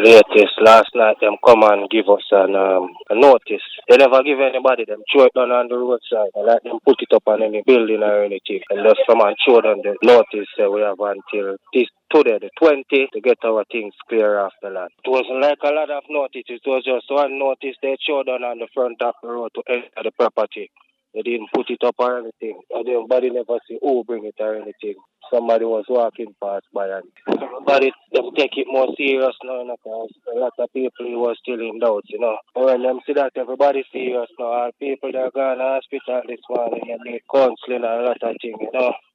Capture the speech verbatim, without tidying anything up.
latest last night them come and give us an um, a notice. They never give anybody them throw it down on the roadside. They like them put it up on any building or anything. And just come and show them the notice uh, we have until this today, the twentieth, to get our things clear off the land. It wasn't like a lot of notice, it was just one notice they showed down on the front of the road to enter the property. They didn't put it up or anything. And everybody never see who bring it or anything. Somebody was walking past by and everybody them take it more serious now, you know, because a lot of people was still in doubt, you know. But when them see that everybody serious now, all people that are gone to hospital this morning and need counseling and a lot of things, you know.